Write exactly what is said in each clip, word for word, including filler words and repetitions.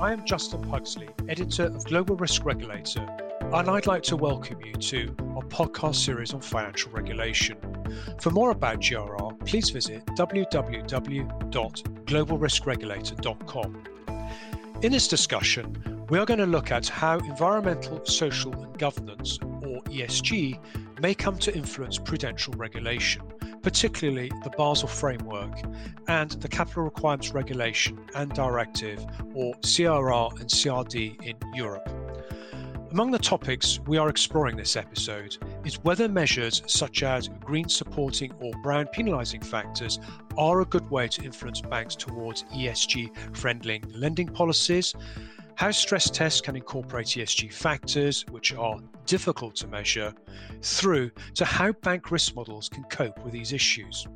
I am Justin Pugsley, editor of Global Risk Regulator, and I'd like to welcome you to our podcast series on financial regulation. For more about G R R, please visit w w w dot global risk regulator dot com. In this discussion, we are going to look at how environmental, social and governance, or E S G, may come to influence prudential regulation, particularly the Basel Framework and the Capital Requirements Regulation and Directive, or C R R and C R D in Europe. Among the topics we are exploring this episode is whether measures such as green supporting or brown penalising factors are a good way to influence banks towards E S G-friendly lending policies, how stress tests can incorporate E S G factors, which are difficult to measure, through to how bank risk models can cope with these issues.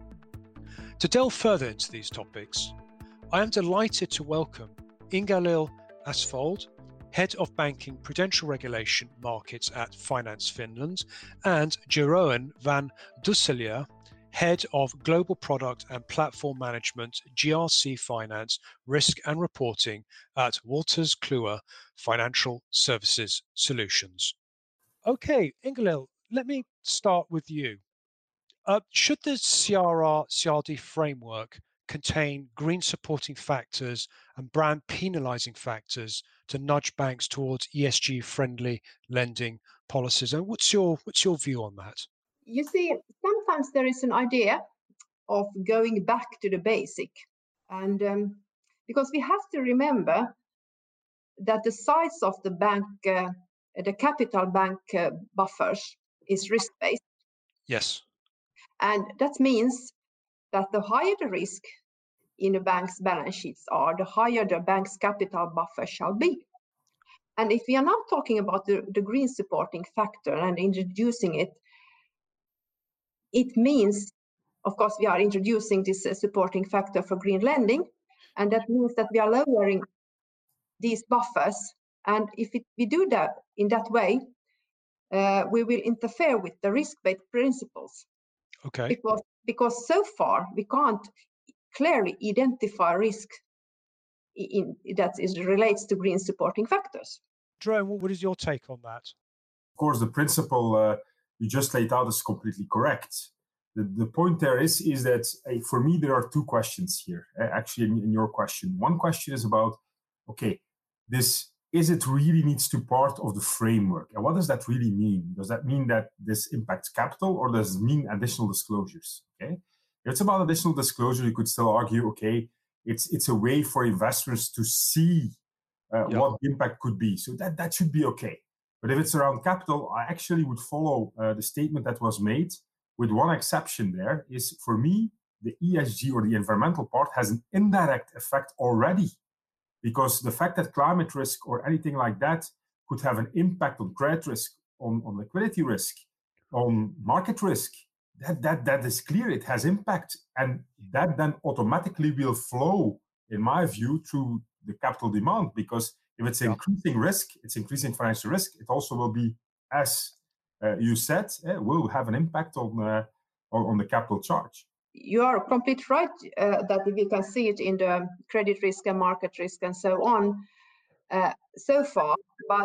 To delve further into these topics, I am delighted to welcome Ingalill Asfold, Head of Banking Prudential Regulation Markets at Finance Finland, and Jeroen van Dusselier, Head of Global Product and Platform Management, G R C Finance, Risk and Reporting at Wolters Kluwer Financial Services Solutions. Okay, Ingalill, let me start with you. Uh, should the C R R C R D framework contain green supporting factors and brown penalising factors to nudge banks towards E S G-friendly lending policies? And what's your what's your view on that? You see, sometimes there is an idea of going back to the basic. And um, because we have to remember that the size of the bank, uh, the capital bank uh, buffers is risk-based. Yes. And that means that the higher the risk in a bank's balance sheets are, the higher the bank's capital buffer shall be. And if we are now talking about the, the green supporting factor and introducing it, it means, of course, we are introducing this uh, supporting factor for green lending, and that means that we are lowering these buffers. And if it, we do that in that way, uh, we will interfere with the risk-based principles. Okay. Because, because so far we can't clearly identify risk in, that is relates to green supporting factors. Jeroen, what is your take on that? Of course, the principle uh, you just laid out is completely correct. The, the point there is, is that uh, for me, there are two questions here, uh, actually, in, in your question. One question is about, okay, this, is it really needs to part of the framework? And what does that really mean? Does that mean that this impacts capital, or does it mean additional disclosures? Okay, if it's about additional disclosure, you could still argue, okay, it's it's a way for investors to see uh, yeah. what the impact could be. So that, that should be okay. But if it's around capital, I actually would follow uh, the statement that was made, with one exception there, is for me, the E S G or the environmental part has an indirect effect already. Because the fact that climate risk or anything like that could have an impact on credit risk, on, on liquidity risk, on market risk, that, that, that is clear, it has impact. And that then automatically will flow, in my view, through the capital demand. Because if it's yeah. increasing risk, it's increasing financial risk, it also will be, as uh, you said, uh, will have an impact on, uh, on, on the capital charge. You are completely right uh, that we can see it in the credit risk and market risk and so on uh, so far, but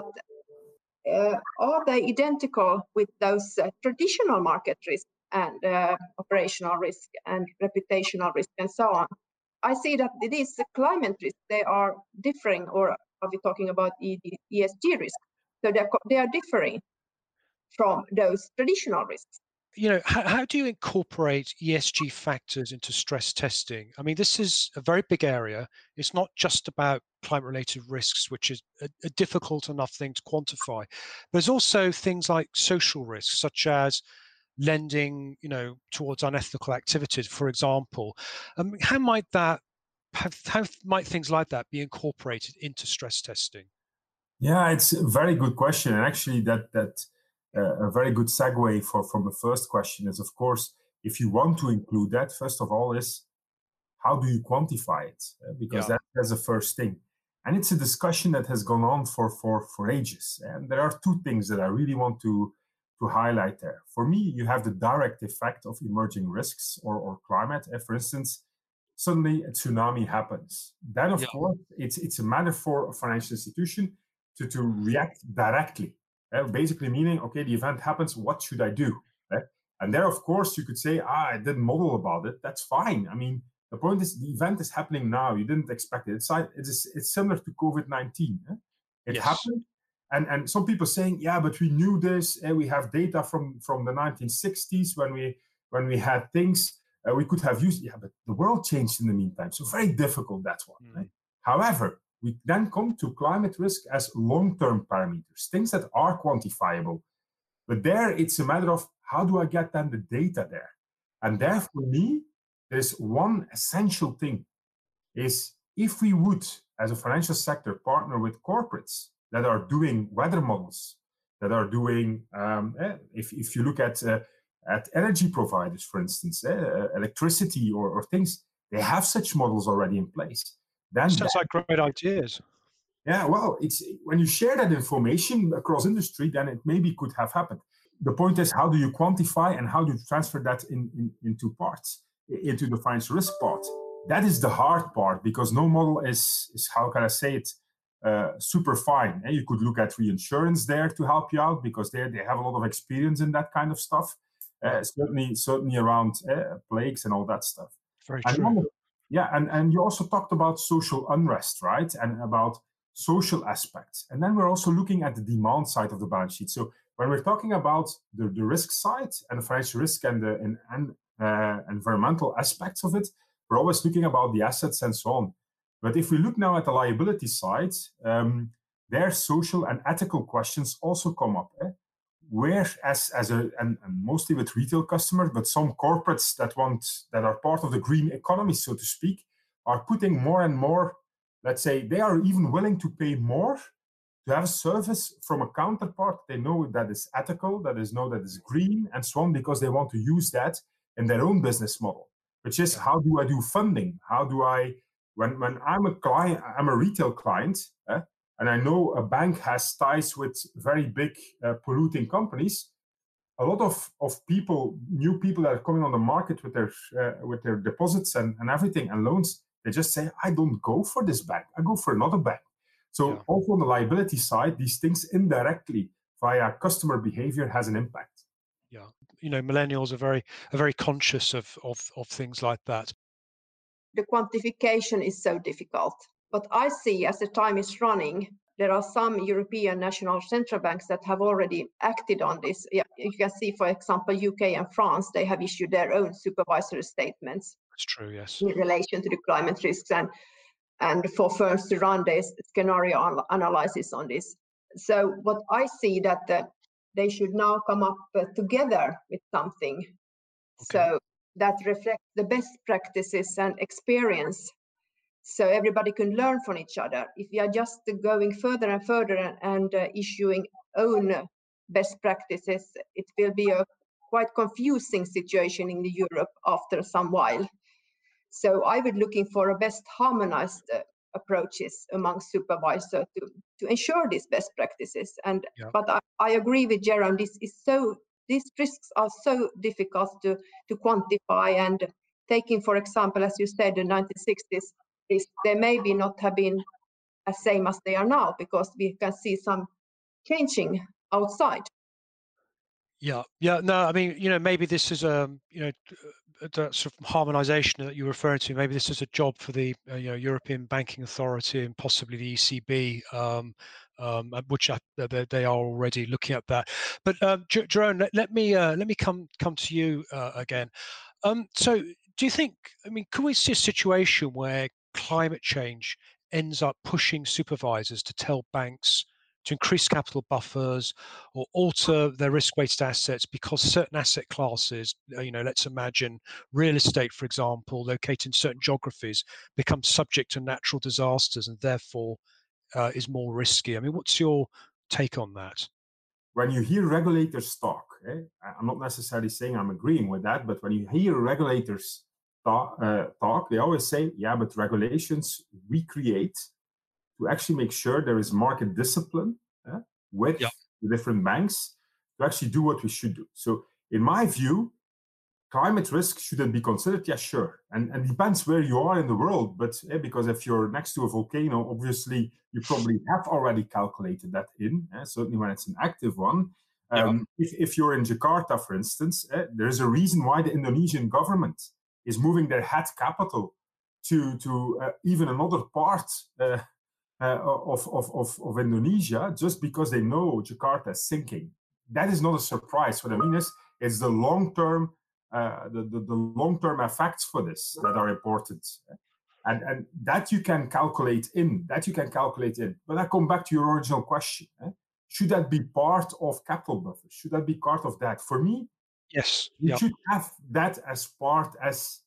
uh, are they identical with those uh, traditional market risk and uh, operational risk and reputational risk and so on? I see that it is climate risk, they are differing, or are we talking about E S G risk? So they are, they are differing from those traditional risks. You know, how, how do you incorporate E S G factors into stress testing? I mean, this is a very big area. It's not just about climate-related risks, which is a, a difficult enough thing to quantify. There's also things like social risks, such as lending, you know, towards unethical activities, for example. Um, how might that, how, how might things like that be incorporated into stress testing? Yeah, it's a very good question, and actually, that that. Uh, a very good segue for, from the first question is, of course, if you want to include that, first of all, is how do you quantify it? Uh, because yeah. that, that's the first thing. And it's a discussion that has gone on for, for, for ages. And there are two things that I really want to, to highlight there. For me, you have the direct effect of emerging risks or, or climate. Uh, for instance, suddenly a tsunami happens. Then, of Yeah. course, it's it's a matter for a financial institution to, to react directly. Uh, basically meaning, okay, the event happens, what should I do? Right? And there, of course, you could say, ah, I didn't model about it. That's fine. I mean, the point is the event is happening now. You didn't expect it. It's, it's, it's similar to COVID nineteen. Eh? It Yes. happened. And, and some people saying, yeah, but we knew this. Eh? We have data from, from the nineteen sixties when we, when we had things uh, we could have used. Yeah, but the world changed in the meantime. So very difficult, that one. Mm. Right? However, we then come to climate risk as long-term parameters, things that are quantifiable. But there, it's a matter of how do I get then the data there? And there, for me, there's one essential thing, is if we would, as a financial sector, partner with corporates that are doing weather models, that are doing, um, eh, if, if you look at, uh, at energy providers, for instance, eh, electricity or, or things, they have such models already in place. Then sounds like great ideas. Yeah, well, it's when you share that information across industry, then it maybe could have happened. The point is, how do you quantify and how do you transfer that in, in, into parts, into the financial risk part? That is the hard part, because no model is, is how can I say it, uh, super fine. You could look at reinsurance there to help you out, because they they have a lot of experience in that kind of stuff. Uh, certainly, certainly around uh, plagues and all that stuff. Very and true. One, yeah, and, and you also talked about social unrest, right? And about social aspects. And then we're also looking at the demand side of the balance sheet. So when we're talking about the, the risk side and the financial risk and the and, and, uh, environmental aspects of it, we're always looking about the assets and so on. But if we look now at the liability side, um, their social and ethical questions also come up. Eh? Where, as, as a, and, and mostly with retail customers, but some corporates that want, that are part of the green economy, so to speak, are putting more and more, let's say, they are even willing to pay more to have a service from a counterpart they know that is ethical, that is know that is green, and so on, because they want to use that in their own business model, which is, how do I do funding? How do I, when, when I'm a client, I'm a retail client, eh, and I know a bank has ties with very big uh, polluting companies, a lot of, of people, new people that are coming on the market with their, uh, with their deposits and, and everything and loans, they just say, I don't go for this bank, I go for another bank. So yeah. Also on the liability side, these things indirectly via customer behavior has an impact. Yeah, you know, millennials are very are very conscious of, of, of things like that. The quantification is so difficult. But I see, as the time is running, there are some European national central banks that have already acted on this. Yeah, you can see, for example, U K and France, they have issued their own supervisory statements. That's true, yes. In relation to the climate risks, and, and for firms to run their scenario analysis on this. So what I see that the, they should now come up uh, together with something. Okay. So that reflects the best practices and experience, so everybody can learn from each other. If we are just going further and further and, and uh, issuing own best practices, it will be a quite confusing situation in Europe after some while. So I would looking for a best harmonized uh, approaches among supervisors to, to ensure these best practices. And yeah. But I, I agree with Jerome, this is so these risks are so difficult to, to quantify, and taking, for example, as you said, the nineteen sixties, is they maybe not have been as same as they are now, because we can see some changing outside. Yeah, yeah, no, I mean, you know, maybe this is a, you know, that sort of harmonization that you're referring to. Maybe this is a job for the uh, you know, European Banking Authority and possibly the E C B, um, um, which I, they, they are already looking at that. But um, Jerome, let, let me uh, let me come come to you uh, again. Um, so, do you think? I mean, could we see a situation where climate change ends up pushing supervisors to tell banks to increase capital buffers or alter their risk-weighted assets because certain asset classes, you know, let's imagine real estate, for example, located in certain geographies, become subject to natural disasters and therefore uh, is more risky? I mean, what's your take on that? When you hear regulators talk, eh, I'm not necessarily saying I'm agreeing with that, but when you hear regulators talk, uh, talk, they always say, yeah, but regulations we create to actually make sure there is market discipline uh, with yep. the different banks to actually do what we should do. So in my view, climate risk shouldn't be considered. Yeah, sure. And, and depends where you are in the world. But eh, because if you're next to a volcano, obviously you probably have already calculated that in, eh, certainly when it's an active one. Um, yeah. if, if you're in Jakarta, for instance, eh, there's a reason why the Indonesian government is moving their head capital to, to uh, even another part uh, uh, of, of, of, of Indonesia, just because they know Jakarta is sinking. That is not a surprise. What I mean is, it's the long-term uh, the, the, the long-term effects for this that are important. And, and that you can calculate in, that you can calculate in. But I come back to your original question. Eh? Should that be part of capital buffers? Should that be part of that? For me, yes, you yep. should have that as part, as,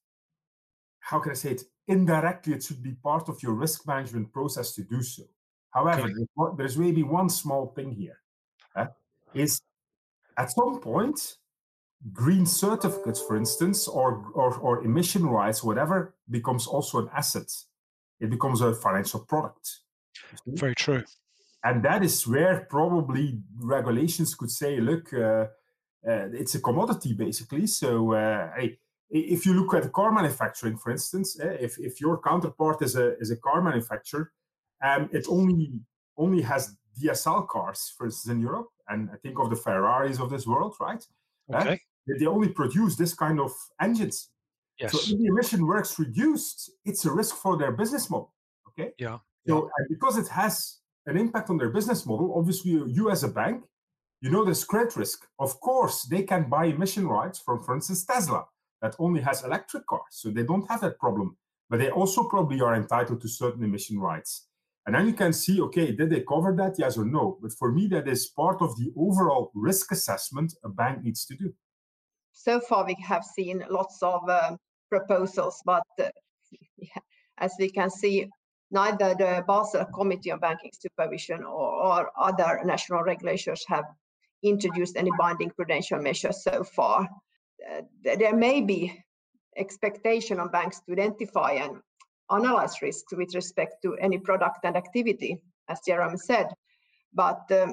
how can I say it, indirectly it should be part of your risk management process to do so. However, okay. there's, there's maybe one small thing here, eh? is at some point, green certificates, for instance, or, or, or emission rights, whatever, becomes also an asset. It becomes a financial product. Very true. And that is where probably regulations could say, look, uh, uh, it's a commodity, basically. So uh, if you look at car manufacturing, for instance, uh, if, if your counterpart is a, is a car manufacturer, um, it only, only has D S L cars, for instance, in Europe, and I think of the Ferraris of this world, right? Okay. Uh, they only produce this kind of engines. Yes. So if the emission works reduced, it's a risk for their business model. Okay. Yeah. So yeah. and because it has an impact on their business model, obviously you, you as a bank, you know there's credit risk. Of course, they can buy emission rights from, for instance, Tesla, that only has electric cars. So they don't have that problem. But they also probably are entitled to certain emission rights. And then you can see, okay, did they cover that? Yes or no? But for me, that is part of the overall risk assessment a bank needs to do. So far, we have seen lots of uh, proposals, but uh, yeah, as we can see, neither the Basel Committee on Banking Supervision or, or other national regulators have introduced any binding prudential measures so far. Uh, there may be expectation on banks to identify and analyze risks with respect to any product and activity, as Jeremy said, but um,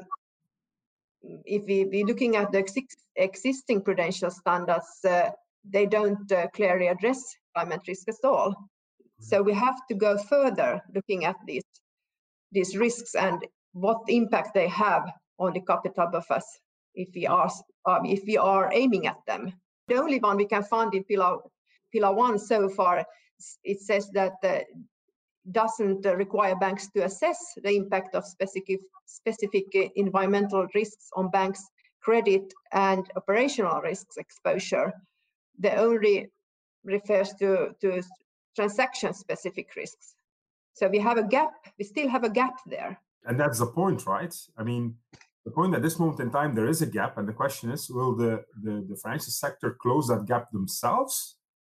if we, we're looking at the ex existing prudential standards, uh, they don't uh, clearly address climate risk at all. So we have to go further looking at these, these risks and what impact they have on the capital buffers if we are, um, if we are aiming at them. The only one we can find in Pillar, Pillar one so far, it says that uh, doesn't require banks to assess the impact of specific, specific environmental risks on banks' credit and operational risks exposure. The only refers to, to transaction-specific risks. So we have a gap, we still have a gap there. And that's the point, right? I mean, the point at this moment in time, there is a gap, and the question is, will the, the, the financial sector close that gap themselves?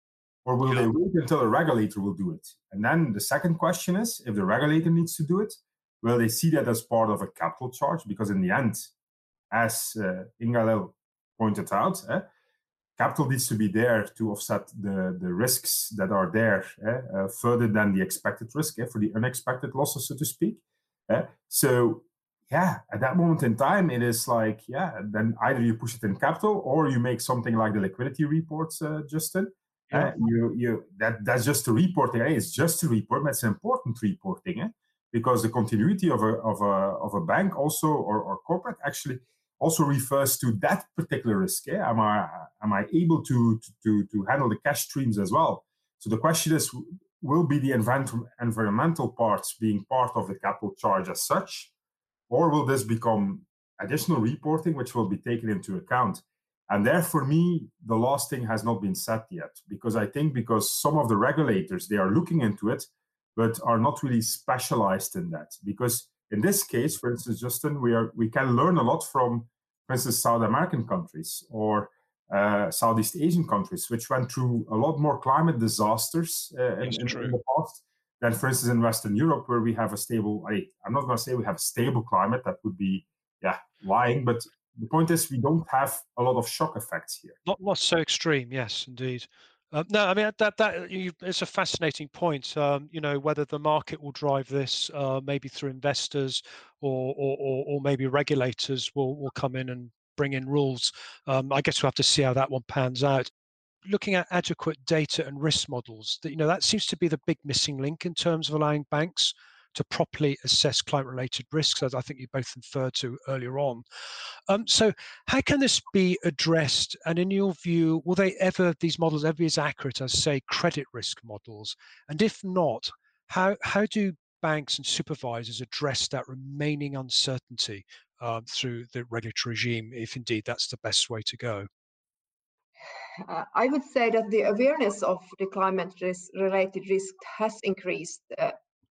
Or will yeah. they wait until a regulator will do it? And then the second question is, if the regulator needs to do it, will they see that as part of a capital charge? Because in the end, as uh, Ingalill pointed out, eh, capital needs to be there to offset the, the risks that are there eh, uh, further than the expected risk, eh, for the unexpected losses, so to speak. Eh? So, yeah, at that moment in time, it is like, yeah, then either you push it in capital or you make something like the liquidity reports, uh, Justin. Yeah. Uh, you, you, that, that's just a reporting. Eh? It's just a report, but it's important reporting, eh? Because the continuity of a, of a, of a bank also, or, or corporate actually, also refers to that particular risk. Eh? Am I, am I able to, to, to handle the cash streams as well? So the question is, will be the environmental parts being part of the capital charge as such, or will this become additional reporting which will be taken into account? And there, for me, the last thing has not been set yet, because I think because some of the regulators, they are looking into it, but are not really specialized in that. Because in this case, for instance, Justin, we are we can learn a lot from, for instance, South American countries or uh, Southeast Asian countries, which went through a lot more climate disasters uh, in, in, in the past than, for instance, in Western Europe, where we have a stable, I, I'm not going to say we have a stable climate, that would be, yeah, lying, but the point is, we don't have a lot of shock effects here. Not not so extreme, yes, indeed. Uh, no, I mean that that you, it's a fascinating point. Um, you know, whether the market will drive this, uh, maybe through investors, or or, or or maybe regulators will will come in and bring in rules. Um, I guess we'll have to see how that one pans out. looking at adequate data and risk models, that, you know, that seems to be the big missing link in terms of allowing banks to properly assess climate-related risks, as I think you both referred to earlier on. Um, so how can this be addressed? And in your view, will they ever, these models ever be as accurate as, say, credit risk models? And if not, how, how do banks and supervisors address that remaining uncertainty uh, through the regulatory regime, if indeed that's the best way to go? Uh, I would say that the awareness of the climate-related risk has increased, uh,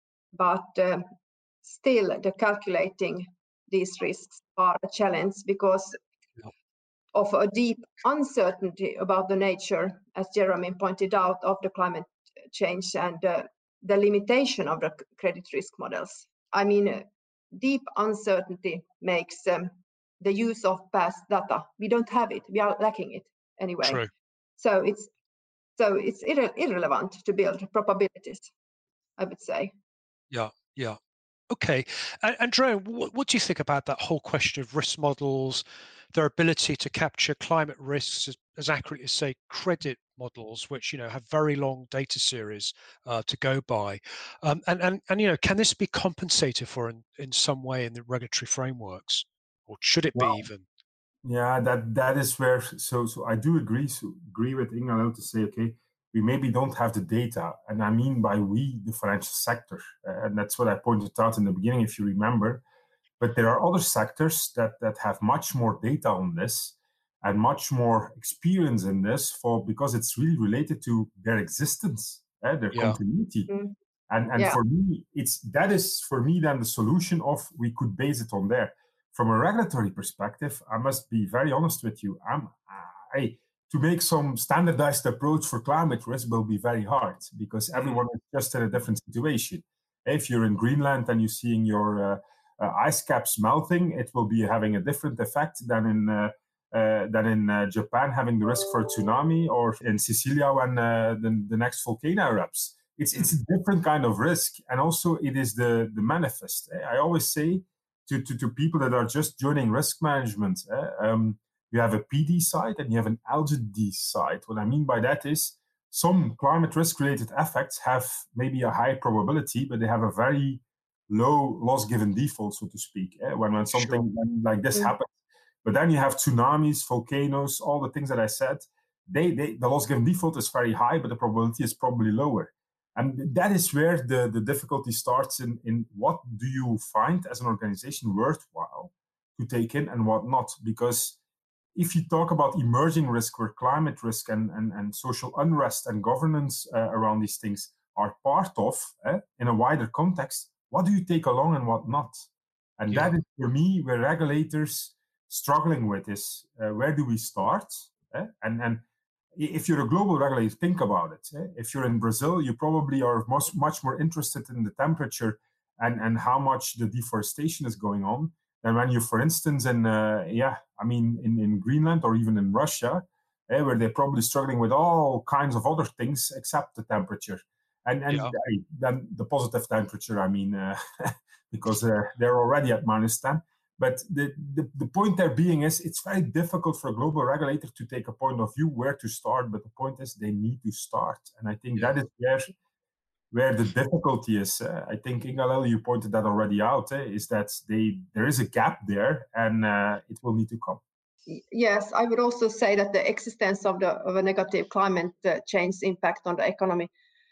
but um, still the calculating these risks are a challenge because yeah. of a deep uncertainty about the nature, as Jeremy pointed out, of the climate change and uh, the limitation of the credit risk models. I mean, uh, deep uncertainty makes um, the use of past data. We don't have it. We are lacking it anyway. True. So it's so it's irre irrelevant to build probabilities, I would say. Yeah, yeah. Okay. And, and Drone, what, what do you think about that whole question of risk models, their ability to capture climate risks as, as accurately as, say, credit models, which, you know, have very long data series uh, to go by? Um, and, and, and, you know, can this be compensated for in, in some way in the regulatory frameworks? Or should it well, be even? Yeah, that that is where, so so I do agree so agree with Ingalill to say, okay, we maybe don't have the data, and I mean by we, the financial sector, uh, and that's what I pointed out in the beginning, if you remember. But there are other sectors that that have much more data on this and much more experience in this, for because it's really related to their existence, uh, their Yeah. continuity. Mm. And and Yeah. for me, it's that is for me then the solution of we could base it on there. From a regulatory perspective, I must be very honest with you. I'm, I, to make some standardized approach for climate risk will be very hard because everyone is just in a different situation. If you're in Greenland and you're seeing your uh, uh, ice caps melting, it will be having a different effect than in uh, uh, than in uh, Japan having the risk for a tsunami, or in Sicilia when uh, the, the next volcano erupts. It's it's a different kind of risk, and also it is the the manifest. I always say to to, to people that are just joining risk management, eh, um, you have a P D side and you have an L G D side. What I mean by that is some climate risk related effects have maybe a high probability, but they have a very low loss given default, so to speak. Eh? When when something sure. like this mm-hmm. happens, but then you have tsunamis, volcanoes, all the things that I said. They, they the loss given default is very high, but the probability is probably lower. And that is where the, the difficulty starts in, in what do you find as an organization worthwhile to take in and what not. Because if you talk about emerging risk, where climate risk and, and, and social unrest and governance uh, around these things are part of, eh, in a wider context, what do you take along and what not? And yeah. that is, for me, where regulators struggling with is, uh, where do we start? Eh? And, and if you're a global regulator, think about it. Eh? If you're in Brazil, you probably are much, much more interested in the temperature and, and how much the deforestation is going on than when you, for instance, in, uh, yeah, I mean, in, in Greenland or even in Russia, eh, where they're probably struggling with all kinds of other things except the temperature. And, and yeah. then the positive temperature, I mean, uh, because uh, they're already at minus ten. But the, the, the point there being is it's very difficult for a global regulator to take a point of view where to start. But the point is they need to start. And I think yeah. that is where, where the difficulty is. Uh, I think, Ingalill, you pointed that already out, eh, is that they there is a gap there and uh, it will need to come. Yes, I would also say that the existence of, the, of a negative climate uh, change impact on the economy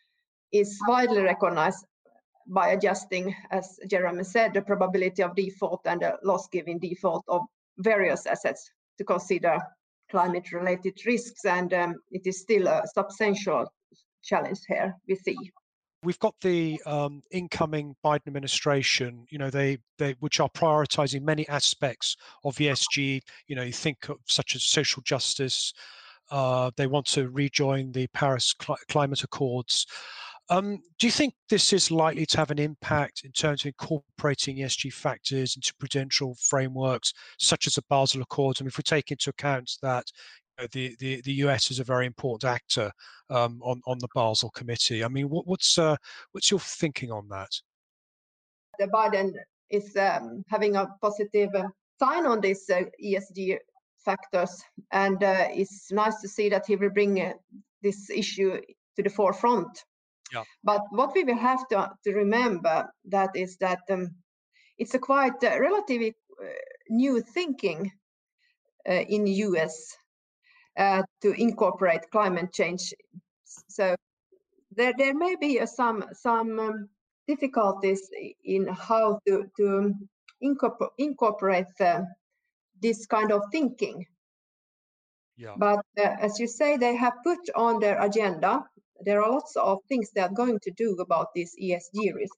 is widely recognized by adjusting, as Jeremy said, the probability of default and the loss-giving default of various assets to consider climate-related risks, and um, it is still a substantial challenge here, we see. We've got the um, incoming Biden administration, you know, they, they which are prioritizing many aspects of E S G, you know, you think of such as social justice, uh, they want to rejoin the Paris Cl- Climate Accords. Um, do you think this is likely to have an impact in terms of incorporating E S G factors into prudential frameworks, such as the Basel Accords? I mean, if we take into account that you know, the, the, the U S is a very important actor um, on, on the Basel Committee, I mean, what, what's, uh, what's your thinking on that? The Biden is um, having a positive uh, sign on these uh, E S G factors, and uh, it's nice to see that he will bring uh, this issue to the forefront. Yeah. But what we will have to, to remember that is that um, it's a quite uh, relatively uh, new thinking uh, in the U S uh, to incorporate climate change. So there, there may be uh, some some um, difficulties in how to, to incorpor incorporate uh, this kind of thinking. Yeah. But uh, as you say, they have put on their agenda, there are lots of things they are going to do about this E S G risk.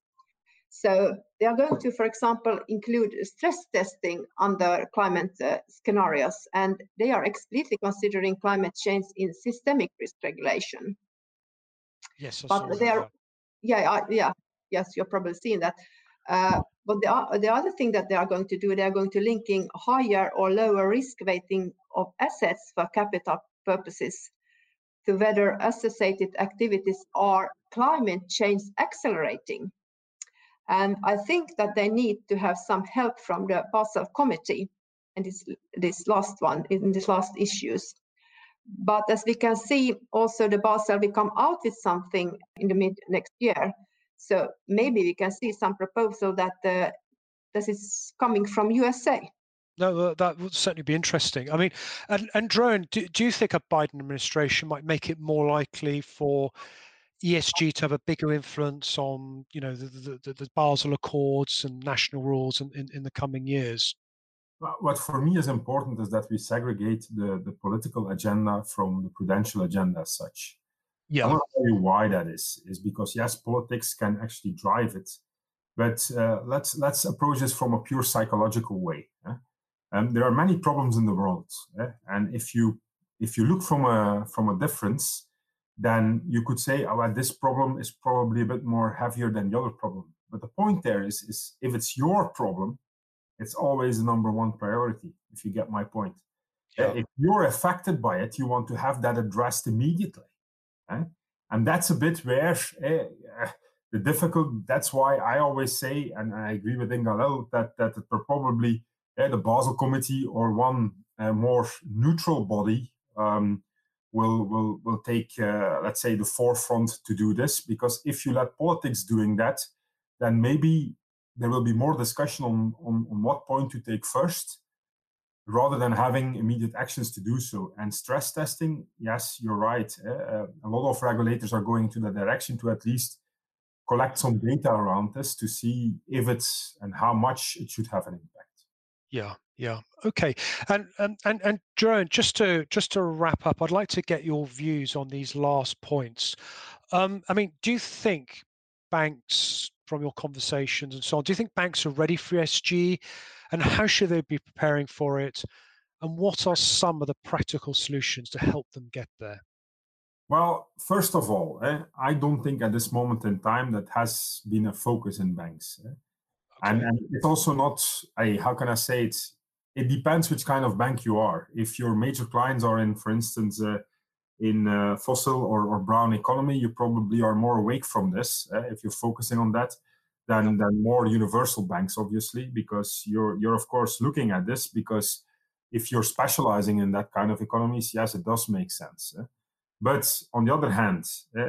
So they are going to, for example, include stress testing under climate uh, scenarios, and they are explicitly considering climate change in systemic risk regulation. Yes, I but saw they that, are, yeah, yeah, yeah, yes, you're probably seeing that. Uh, but the, the other thing that they are going to do, they are going to linking higher or lower risk weighting of assets for capital purposes to whether associated activities are climate change accelerating. And I think that they need to have some help from the Basel Committee and this, this last one, in these last issues. But as we can see, also the Basel will come out with something in the mid next year. So maybe we can see some proposal that uh, this is coming from U S A. No, uh, that would certainly be interesting. I mean, and, and Jeroen, do, do you think a Biden administration might make it more likely for E S G to have a bigger influence on, you know, the, the, the, the Basel Accords and national rules in, in, in the coming years? What for me is important is that we segregate the, the political agenda from the prudential agenda as such. Yeah. I want to tell you why that is. Is because, yes, politics can actually drive it, but uh, let's let's approach this from a pure psychological way. Eh? Um, there are many problems in the world, eh? And if you if you look from a from a difference, then you could say, oh, well, this problem is probably a bit more heavier than the other problem. But the point there is, is if it's your problem, it's always the number one priority, if you get my point. Yeah. If you're affected by it, you want to have that addressed immediately. Eh? And that's a bit where eh, the difficult, that's why I always say, and I agree with Inga Lel, that, that it probably eh, the Basel Committee or one uh, more neutral body um, will, will, will take, uh, let's say, the forefront to do this. Because if you let politics doing that, then maybe there will be more discussion on, on, on what point to take first, rather than having immediate actions to do so. And stress testing, yes, you're right. Uh, a lot of regulators are going to that direction to at least collect some data around this to see if it's and how much it should have an impact. Yeah, yeah, okay. And and and, and Jeroen, just to just to wrap up, I'd like to get your views on these last points. Um, I mean, do you think banks, from your conversations and so on, do you think banks are ready for E S G, and how should they be preparing for it? And what are some of the practical solutions to help them get there? Well, first of all, eh, I don't think at this moment in time that has been a focus in banks. Eh? Okay. And, and it's also not a, how can I say it? It depends which kind of bank you are. If your major clients are in, for instance, uh, in uh, fossil or, or brown economy, you probably are more awake from this eh, if you're focusing on that than, than more universal banks, obviously, because you're, you're of course looking at this because if you're specializing in that kind of economies, yes, it does make sense. Eh? But on the other hand, uh,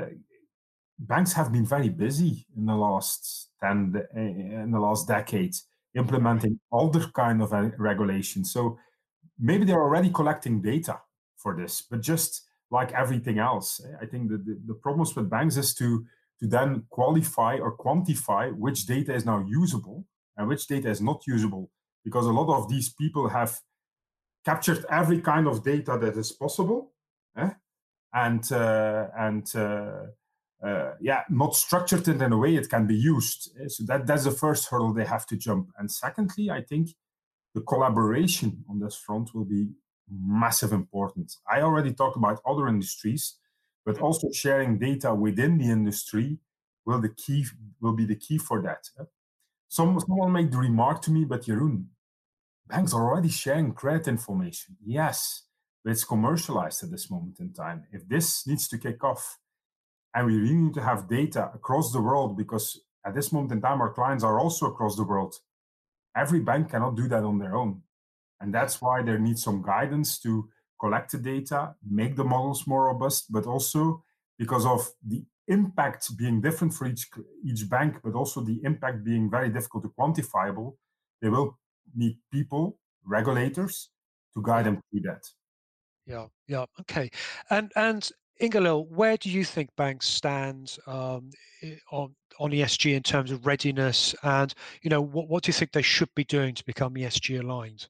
banks have been very busy in the last ten, uh, in the last decade, implementing other kind of regulations. So maybe they're already collecting data for this, but just like everything else, I think that the, the problems with banks is to to then qualify or quantify which data is now usable and which data is not usable, because a lot of these people have captured every kind of data that is possible. Eh? And uh, and uh, uh, yeah, not structured it in a way it can be used. So that that's the first hurdle they have to jump. And secondly, I think the collaboration on this front will be massive important. I already talked about other industries, but also sharing data within the industry will the key will be the key for that. Some someone made the remark to me, but Jeroen, banks are already sharing credit information. Yes. It's commercialized at this moment in time. If this needs to kick off, and we really need to have data across the world, because at this moment in time, our clients are also across the world. Every bank cannot do that on their own. And that's why there needs some guidance to, collect the data, make the models more robust, but also because of the impact being different for each, each bank, but also the impact being very difficult to quantifiable, they will need people, regulators, to guide them through that. Yeah, yeah, okay. And and Inga-Lill, where do you think banks stand um, on on E S G in terms of readiness, and you know what what do you think they should be doing to become E S G aligned?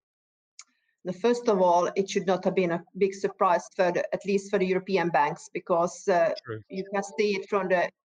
First of all, it should not have been a big surprise for the, at least for the European banks, because uh, you can see it from the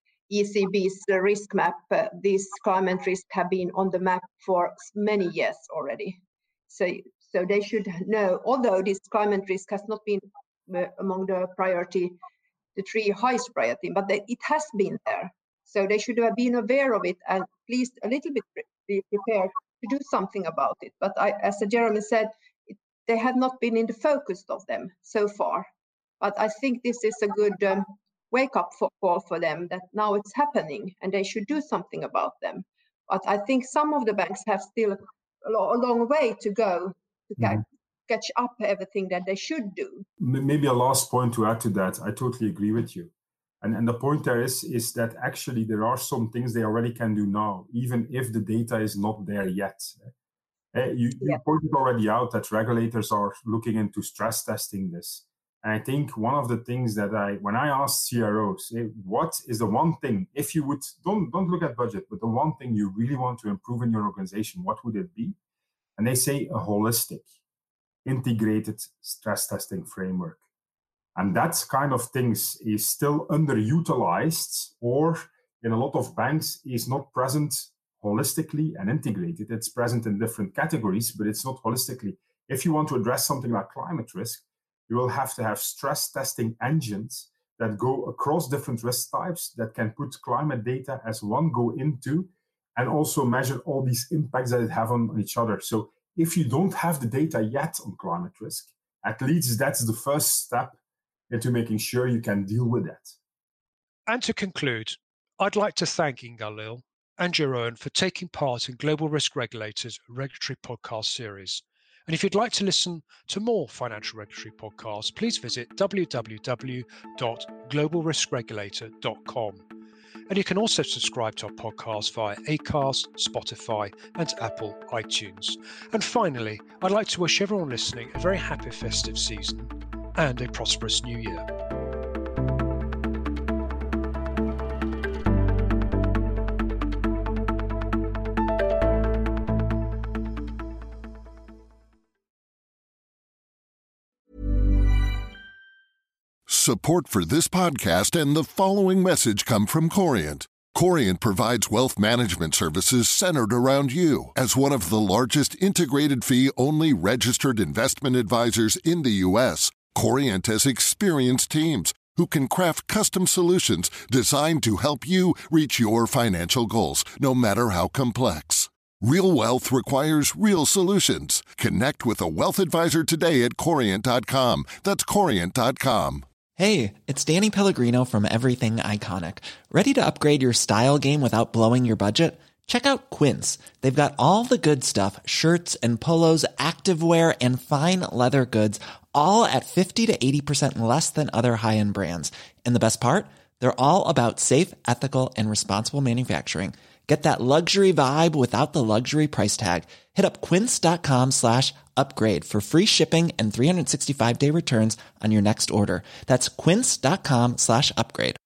E C B's risk map. Uh, these climate risks have been on the map for many years already. So, so they should know, although this climate risk has not been uh, among the priority, the three highest priority, but they, it has been there. So they should have been aware of it and at least a little bit be prepared to do something about it. But I, as Jeremy said, it, they have not been in the focus of them so far. But I think this is a good um, wake-up call for them that now it's happening and they should do something about them. But I think some of the banks have still a, lo- a long way to go to mm-hmm. catch up everything that they should do. Maybe a last point to add to that. I totally agree with you. And, and the point there is, is that actually there are some things they already can do now, even if the data is not there yet. Uh, you, you yeah. pointed already out that regulators are looking into stress testing this. And I think one of the things that I, when I asked C R Os, hey, what is the one thing, if you would, don't, don't look at budget, but the one thing you really want to improve in your organization, what would it be? And they say a holistic, integrated stress testing framework. And that kind of things is still underutilized, or in a lot of banks is not present holistically and integrated. It's present in different categories, but it's not holistically. If you want to address something like climate risk, you will have to have stress testing engines that go across different risk types that can put climate data as one go into and also measure all these impacts that it have on each other. So if you don't have the data yet on climate risk, at least that's the first step into making sure you can deal with that. And to conclude, I'd like to thank Inga-Lill and Jeroen for taking part in Global Risk Regulators Regulatory Podcast Series. And if you'd like to listen to more financial regulatory podcasts, please visit w w w dot global risk regulator dot com. And you can also subscribe to our podcast via Acast, Spotify, and Apple iTunes. And finally, I'd like to wish everyone listening a very happy festive season and a prosperous new year. Support for this podcast and the following message come from Corient. Corient provides wealth management services centered around you. As one of the largest integrated fee-only registered investment advisors in the U S, Corient has experienced teams who can craft custom solutions designed to help you reach your financial goals, no matter how complex. Real wealth requires real solutions. Connect with a wealth advisor today at corient dot com. That's corient dot com. Hey, it's Danny Pellegrino from Everything Iconic. Ready to upgrade your style game without blowing your budget? Check out Quince. They've got all the good stuff, shirts and polos, activewear, and fine leather goods, all at fifty to eighty percent less than other high-end brands. And the best part? They're all about safe, ethical, and responsible manufacturing. Get that luxury vibe without the luxury price tag. Hit up quince.com slash upgrade for free shipping and three sixty-five day returns on your next order. That's quince.com slash upgrade.